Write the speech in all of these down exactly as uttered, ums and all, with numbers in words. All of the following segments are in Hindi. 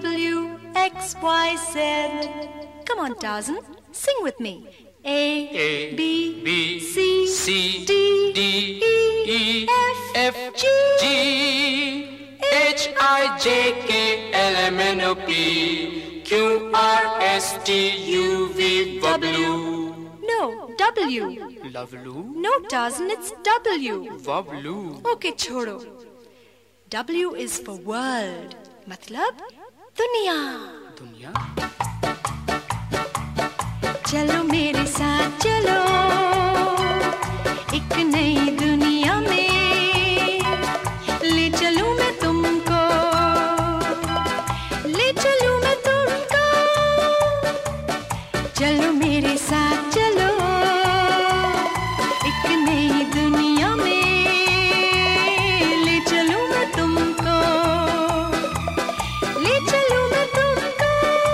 W, X, Y, Z. Come on, Tarzan, sing with me. A, A B, B C, C D, D E, E F, F G, G H I J K L M N O P Q R S T U V W. No, W. Lovelu. No, Tarzan, it's W. Woblu. Okay, छोड़ो. W is for world. मतलब दुनिया. दुनिया. चलो मेरे साथ चलो एक नई दुनिया में ले चलूं मैं तुमको ले चलूं मैं तुमको चलो मेरे साथ चलो एक नई दुनिया में ले चलूं मैं तुमको ले चलूं मैं तुमको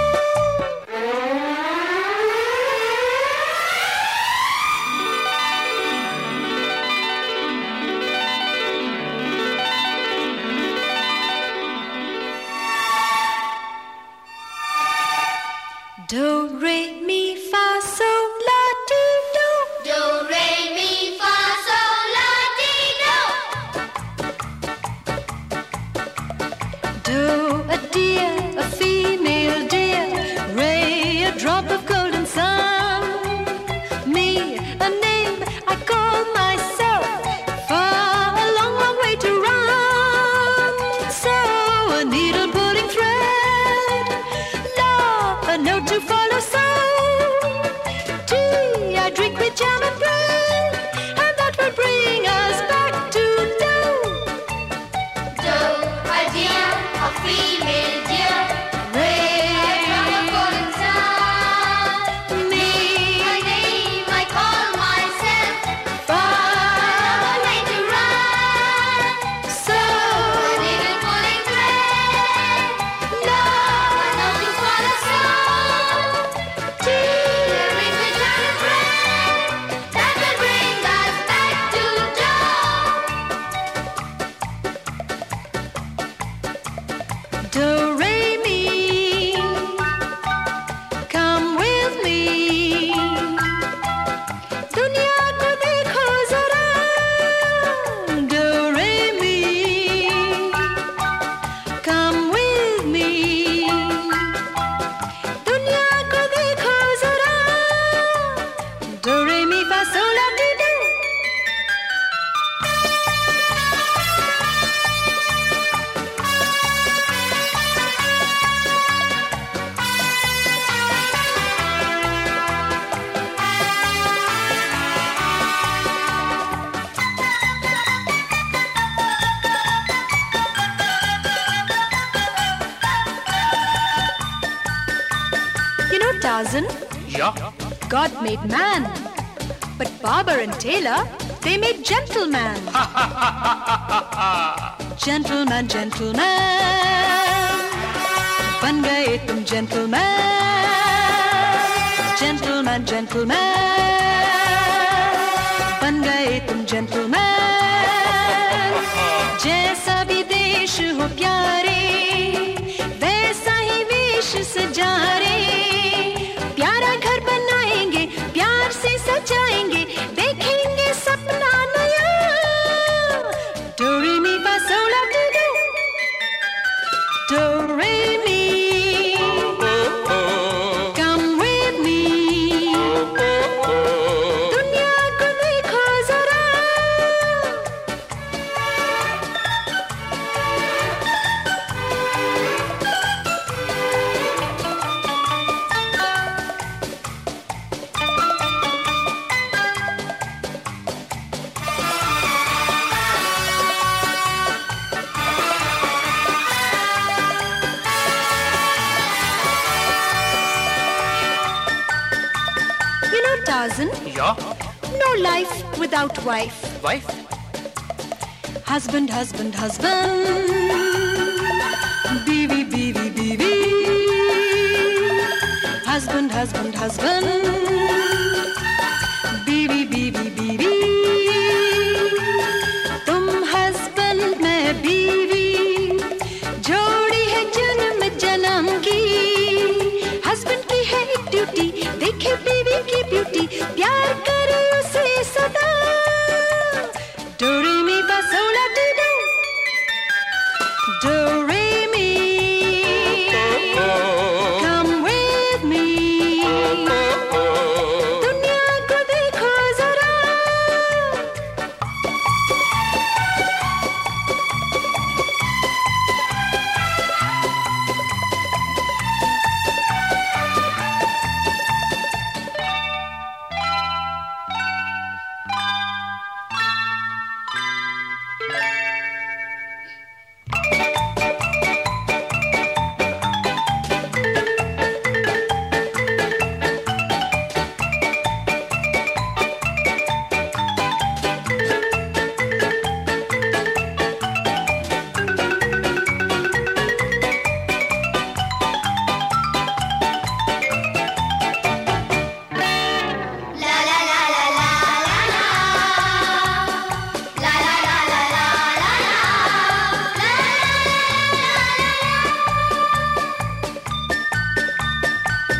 Do, re, mi, fa, sol, la, ti, do. Do, re, mi, fa, sol, la, ti, do. Do, a deer, a female deer. Re, a drop of golden sun. Me, a name I call myself. Fa, a long, long way to run. So, a needle pulling thread. La, a note to follow. So, tea, I drink with jam and bread. And that will bring us back to do. Do, a deer, a female deer. Ray, A golden sun. me, A name I call myself. far, A way to run. so, A needle pulling thread. love, A note to follow. So, tea, drink with jam and bread. That will bring us back to do. do, re, mi. Come with me. दुनिया को देखो जरा. Do, re, mi. Come with me. दुनिया को देखो जरा. Do, re, mi, fa, sol, la, ti, do. You know, Tarzan, Yeah. God made man, but barber and tailor, they made gentleman. Gentleman, gentleman, बन गए तुम gentleman. Gentleman, gentleman, बन गए तुम gentleman. जैसा भी देश हो प्यारे, वैसा ही वेश सजारे. प्यारा घर बनाएंगे, प्यार से सजाएंगे, देखेंगे सपना नया. Do, re, mi, fa, sol, la, ti, do. Do, re, mi. Come with me. दुनिया को देखो जरा. You know, Tarzan, Yeah. no life without wife. Wife. Husband, husband, husband. Beevy, beevy, beevy. Husband, husband, husband. Beevy, beevy, beevy. तुम husband, मैं बीवी. जोड़ी है जन्म जन्म.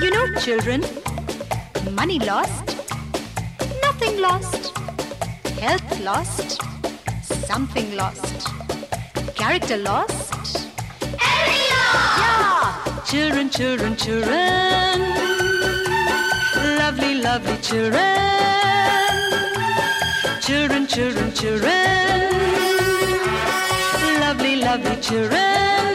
You know, children, money lost, nothing lost, health lost, something lost, character lost, Everything lost. yeah. Children, children, children, lovely, lovely children. Children, children, children, lovely, lovely children.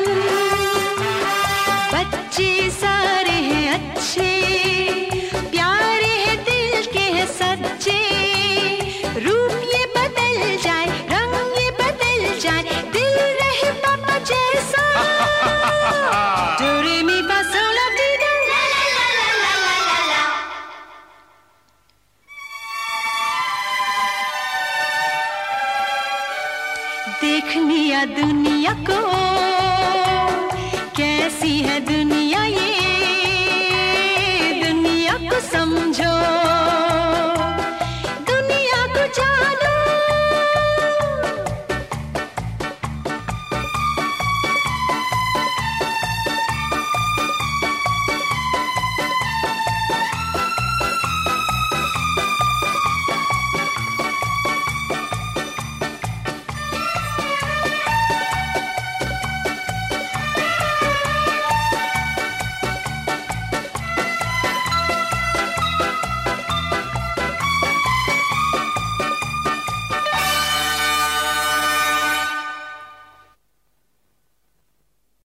बच्चे सारे हैं अच्छे, प्यारे हैं दिल के हैं सच्चे. रूप ये बदल जाए, रंग ये बदल जाए, दिल रहे पापा जैसा. Do re mi fa sol la ti do. La la la la la la la. देखनी या दुनिया को, कैसी है दुनिया ये.